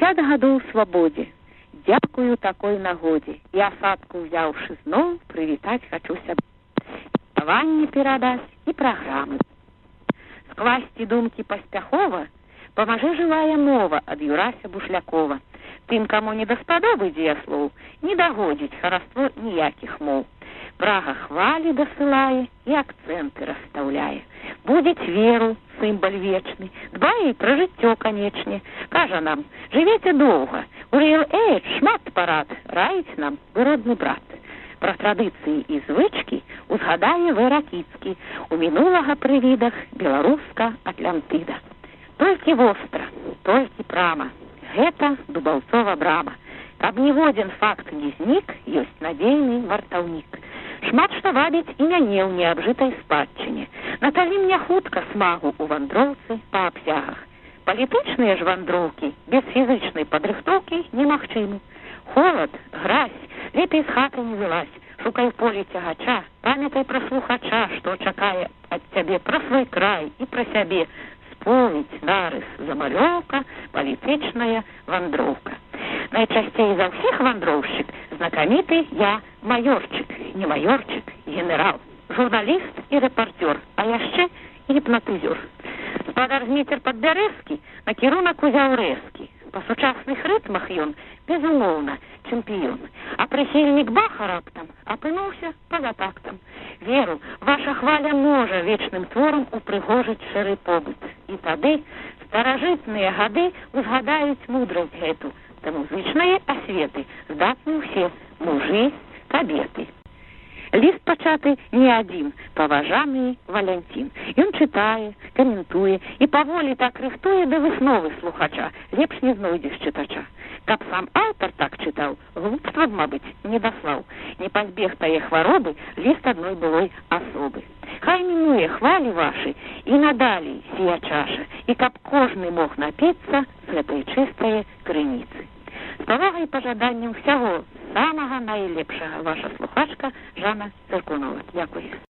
60 гадоў свабодзе. Дзякую такой нагодзе. І асадку ўзяўшы зноў, прывітаць хачу сябе. Спяванне перадаць і праграмы. Скласці думкі паспяхова памажэ жывая мова ад Юрася Бушлякова. Тым, каму не даспадобы дзеяслоў, не дагодзіць хараство ніякіх моў. Прага хвалі дасылае і акцэнты расстаўляе. Будзець веру, сімвал вечны, дбае пра жыццё, канечне. Кажа нам, жывеце доўга, у Real Age шмат парад, раіць нам вы родны брат. Пра традыцыі і звычкі узгадае В. Ракіцкі, у мінулага прывідах беларуска Атлантыда. Толькі востра, толькі прама, гэта Дубаўцова брама. Каб ніводзін факт не знік, ёсць надзейны вартаўнік. Шмат што вабіць і мяне ў неабжытай спадчыне. Наталі мне хутка смагу ў вандроўцы па абсягах. Палітычныя ж вандроўкі без фізычнай падрыхтоўкі немагчымы. Холад, гразь, лепей з хаты не вылазь, шукай поле цягача, памятай пра слухача, што чакае ад цябе пра свой край і пра сябе. Споведь, нарыс, замалёўка, палітычная вандроўка. Найчасцей за ўсіх вандроўшчык знакаміты я маёрчык, не маёрчык, генерал, журналіст і рэпартёр, а яшчэ і гіпнатызёр. Спадар-зміцер Падбярэзскі накірунак узяў рэзкі. Па сучасных рытмах ён, безумоўна, чэмпіён. А прыхільнік Баха раптам апынуўся па-за тактам. Веру, ваша хваля можа вечным творам упрыгожыць шэры побыт. І тады старажытныя гады узгадаюць мудрасць гэту. Да музычнае асветы здатны ўсе мужы, кабеты. Ліст пачаты не адзін, паважаны Валянцін. Ён чытае, каментуе і паволі так рыхтуе да высновы слухача. Лепш не знойдзеш чытача. Каб сам аўтар так чытаў, глупства б, мабыць, не даслаў. Не пазбег тае хваробы ліст адной былой асобы. Хай мінуе хвалі вашы і надалей сія чаша, і каб кожны мог напіцца з гэтай чыстае крыніцы. З павагай і пажаданнем всяго самага найлепшага ваша слухачка Жанна Цыркунова. Дзякуй.